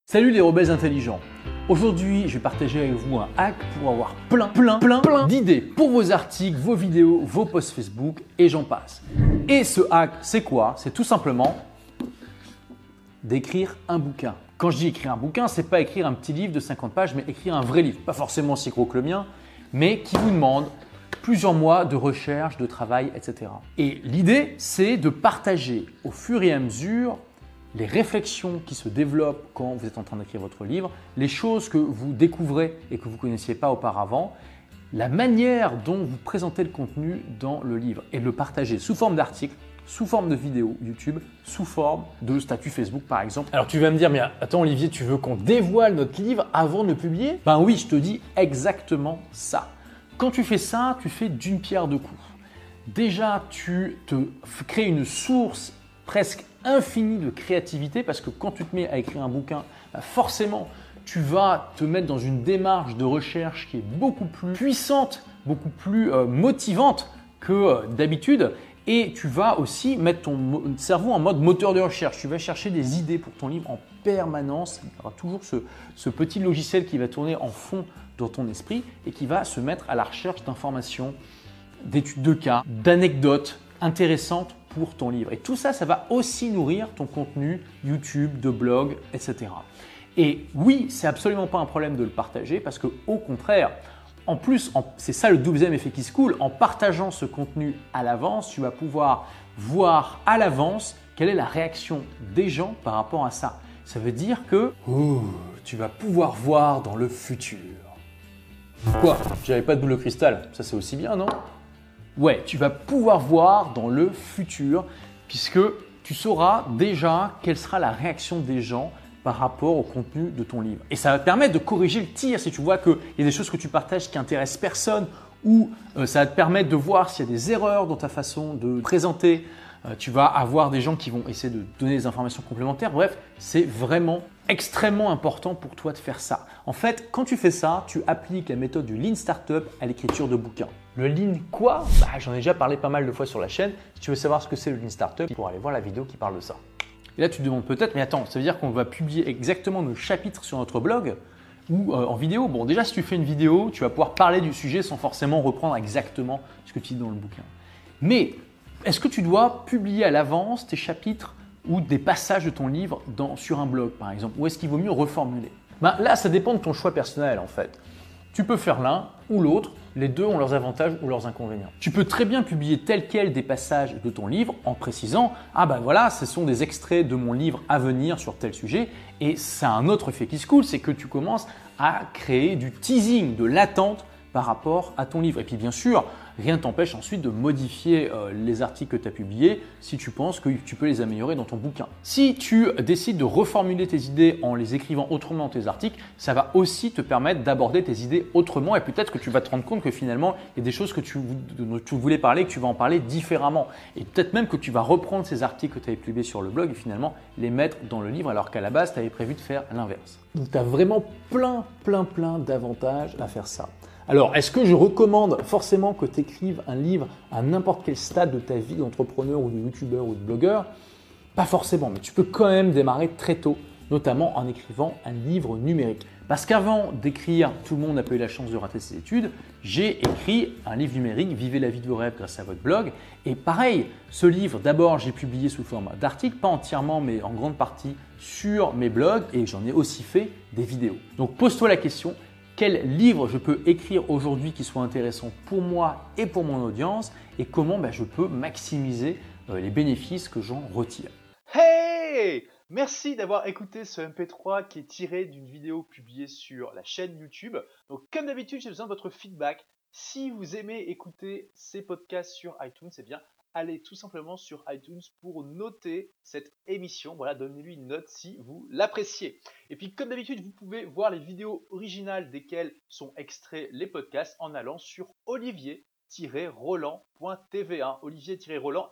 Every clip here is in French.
Salut les rebelles intelligents. Aujourd'hui, je vais partager avec vous un hack pour avoir plein d'idées pour vos articles, vos vidéos, vos posts Facebook et j'en passe. Et ce hack, c'est quoi? C'est tout simplement d'écrire un bouquin. Quand je dis écrire un bouquin, c'est pas écrire un petit livre de 50 pages, mais écrire un vrai livre. Pas forcément aussi gros que le mien, mais qui vous demande plusieurs mois de recherche, de travail, etc. Et l'idée, c'est de partager au fur et à mesure les réflexions qui se développent quand vous êtes en train d'écrire votre livre, les choses que vous découvrez et que vous ne connaissiez pas auparavant, la manière dont vous présentez le contenu dans le livre et de le partager sous forme d'articles, sous forme de vidéos YouTube, sous forme de statut Facebook par exemple. Alors tu vas me dire, mais attends Olivier, tu veux qu'on dévoile notre livre avant de le publier? Ben oui, je te dis exactement ça. Quand tu fais ça, tu fais d'une pierre deux coups. Déjà, tu te crées une source presque infinie de créativité parce que quand tu te mets à écrire un bouquin, forcément, tu vas te mettre dans une démarche de recherche qui est beaucoup plus puissante, beaucoup plus motivante que d'habitude. Et tu vas aussi mettre ton cerveau en mode moteur de recherche. Tu vas chercher des idées pour ton livre en permanence. Il y aura toujours ce petit logiciel qui va tourner en fond dans ton esprit et qui va se mettre à la recherche d'informations, d'études de cas, d'anecdotes intéressantes pour ton livre. Et tout ça, ça va aussi nourrir ton contenu YouTube, de blog, etc. Et oui, c'est absolument pas un problème de le partager parce que au contraire, en plus, c'est ça le deuxième effet qui se coule, en partageant ce contenu à l'avance, tu vas pouvoir voir à l'avance quelle est la réaction des gens par rapport à ça. Ça veut dire que tu vas pouvoir voir dans le futur. Quoi? J'avais pas de boule de cristal, ça c'est aussi bien, non? Ouais, tu vas pouvoir voir dans le futur puisque tu sauras déjà quelle sera la réaction des gens par rapport au contenu de ton livre. Et ça va te permettre de corriger le tir si tu vois qu'il y a des choses que tu partages qui intéressent personne ou ça va te permettre de voir s'il y a des erreurs dans ta façon de présenter. Tu vas avoir des gens qui vont essayer de donner des informations complémentaires. Bref, c'est vraiment extrêmement important pour toi de faire ça. En fait, quand tu fais ça, tu appliques la méthode du Lean Startup à l'écriture de bouquins. Le Lean quoi? J'en ai déjà parlé pas mal de fois sur la chaîne. Si tu veux savoir ce que c'est le Lean Startup, tu pourras aller voir la vidéo qui parle de ça. Et là, tu te demandes peut-être, mais attends, ça veut dire qu'on va publier exactement nos chapitres sur notre blog ou en vidéo? Bon, déjà, si tu fais une vidéo, tu vas pouvoir parler du sujet sans forcément reprendre exactement ce que tu dis dans le bouquin. Mais est-ce que tu dois publier à l'avance tes chapitres ou des passages de ton livre sur un blog, par exemple? Ou est-ce qu'il vaut mieux reformuler? Là, ça dépend de ton choix personnel, en fait. Tu peux faire l'un ou l'autre. Les deux ont leurs avantages ou leurs inconvénients. Tu peux très bien publier tel quel des passages de ton livre en précisant « Ah ben voilà, ce sont des extraits de mon livre à venir sur tel sujet » et ça a un autre effet qui se coule, c'est que tu commences à créer du teasing, de l'attente par rapport à ton livre. Et puis bien sûr, rien ne t'empêche ensuite de modifier les articles que tu as publiés si tu penses que tu peux les améliorer dans ton bouquin. Si tu décides de reformuler tes idées en les écrivant autrement dans tes articles, ça va aussi te permettre d'aborder tes idées autrement et peut-être que tu vas te rendre compte que finalement, il y a des choses dont tu voulais parler, que tu vas en parler différemment. Et peut-être même que tu vas reprendre ces articles que tu avais publiés sur le blog et finalement les mettre dans le livre alors qu'à la base, tu avais prévu de faire l'inverse. Donc tu as vraiment plein d'avantages à faire ça. Alors, est-ce que je recommande forcément que tu écrives un livre à n'importe quel stade de ta vie d'entrepreneur ou de youtubeur ou de blogueur? Pas forcément, mais tu peux quand même démarrer très tôt, notamment en écrivant un livre numérique. Parce qu'avant d'écrire « Tout le monde n'a pas eu la chance de rater ses études », j'ai écrit un livre numérique « Vivez la vie de vos rêves grâce à votre blog ». Et pareil, ce livre, d'abord, j'ai publié sous forme d'article, pas entièrement, mais en grande partie sur mes blogs et j'en ai aussi fait des vidéos. Donc, pose-toi la question. Quel livre je peux écrire aujourd'hui qui soit intéressant pour moi et pour mon audience et comment je peux maximiser les bénéfices que j'en retire. Hey! Merci d'avoir écouté ce MP3 qui est tiré d'une vidéo publiée sur la chaîne YouTube. Donc comme d'habitude, j'ai besoin de votre feedback. Si vous aimez écouter ces podcasts sur iTunes, eh bien allez tout simplement sur iTunes pour noter cette émission. Voilà, donnez-lui une note si vous l'appréciez. Et puis comme d'habitude, vous pouvez voir les vidéos originales desquelles sont extraits les podcasts en allant sur olivier-roland.tv. Olivier-roland,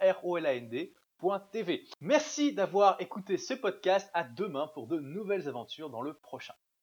R-O-L-A-N-D.tv. Merci d'avoir écouté ce podcast. À demain pour de nouvelles aventures dans le prochain.